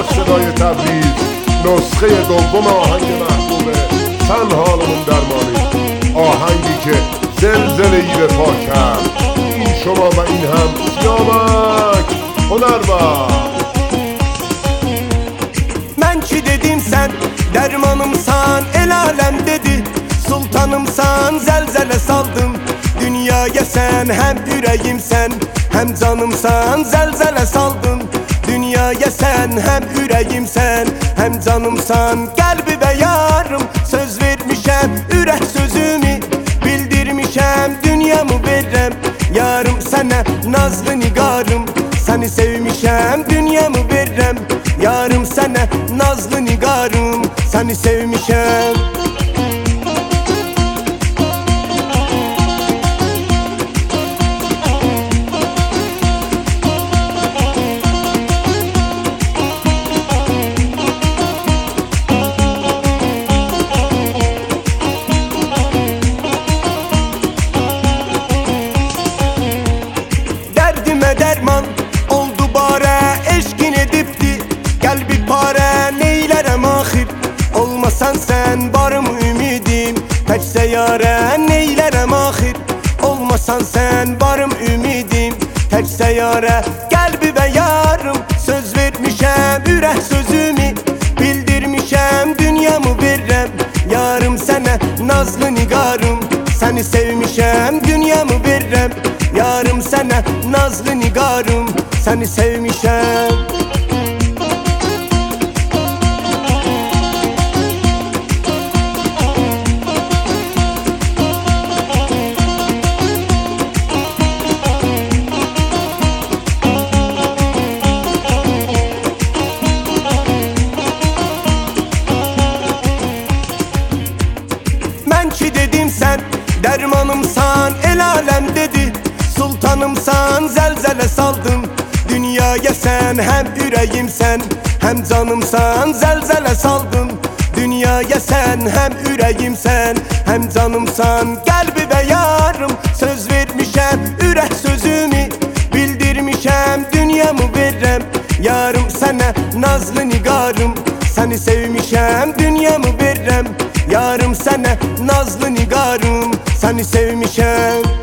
صدای تبریز نسخه دوم آهنگ محبوب چند حالمون درمانی، آهنگی که زلزله‌ای به پا کرد. این شما و این هم سیامک هنربخش. Ben ki dedim sen dermanımsan, el alem dedi sultanımsan, zelzele saldım dünyaya sen. Hem yüreğimsen hem canımsan, zelzele saldın dünyaya sen. Hem yüreğimsen hem canımsan, kalbime yarım söz vermişem, ürək sözümü bildirmişem, dünyamı verem yarım sana nazlı nigarım. Seni sevmişem, dünyamı verem yarım sana nazlı nigarım. Seni sevmişem. Derdime derman oldu bare, eşkin edipti kalbi pare. Neylerem ahir olmasan sen, barım ümidim tekse yare. Neylerem ahir olmasan sen, barım ümidim tekse yare. Kalbime yarım söz vermişem, ürək sözümü bildirmişem, dünyamı verem yarım sana nazlı nigarım. Seni sevmişem, dünyamı verem yarım sana nazlı nigarım. Seni sevmişem. Ben ki dedim sen dermanımsan, el alem dedi sultanımsan, zelzele saldım dünyaya sen. Hem yüreğimsen hem canımsan, zelzele saldın dünyaya sen. Hem yüreğimsen hem canımsan, kalbime yarım söz vermişem, ürək sözümü bildirmişem, dünyamı verem yarım sana nazlı nigarım. Seni sevmişem, dünyamı verem yarım sana nazlı nigarım. Seni sevmişem.